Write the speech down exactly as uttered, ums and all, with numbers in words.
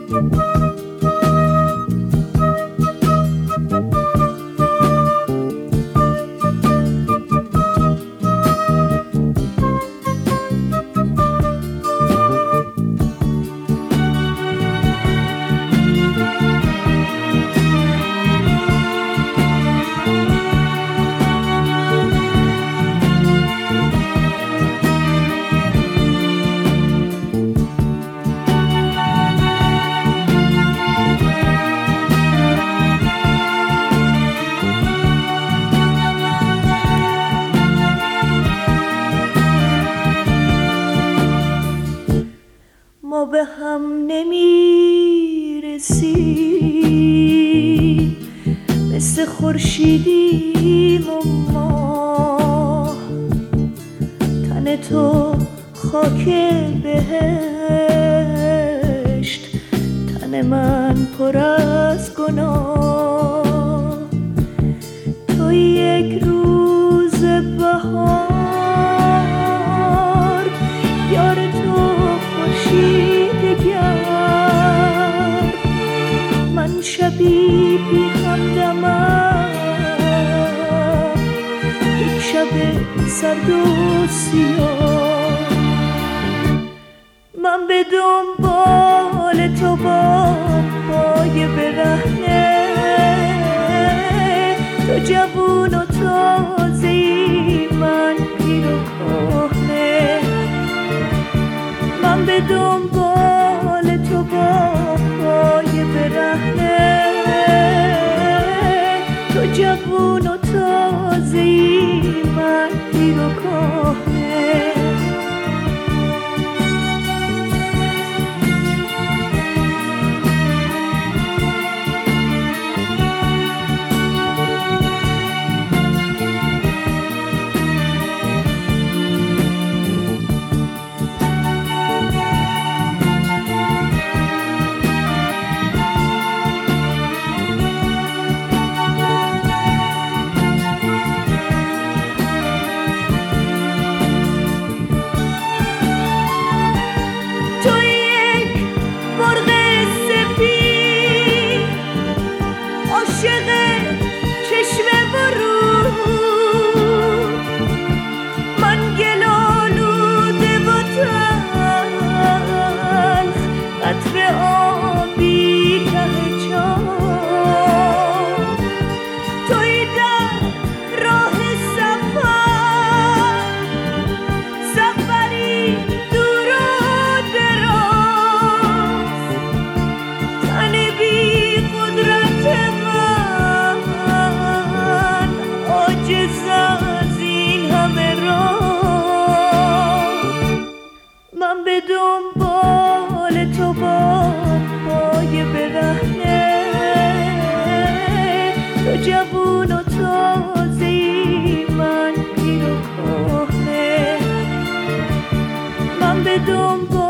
ما به هم نمیرسیم، مثل خورشیدیم و ماه. تن تو خاک بهشت، تن من پر از گناه. تو یک روز بهار، یار تو خورشید گرم. من شبی بی همدمم، یک شب سرد و سیاه. من به دنبال تو با پای برهنه، تو جوون و تازه‌ای، من پیر و کهنه. من به دنبال تو با پای برهنه، تو جوون و تازه‌ای، من پیر و کهنه. من به دنبال تو با پای برهنه، تو جوون و تازه‌ای، من پیر و کهنه. من به دنبال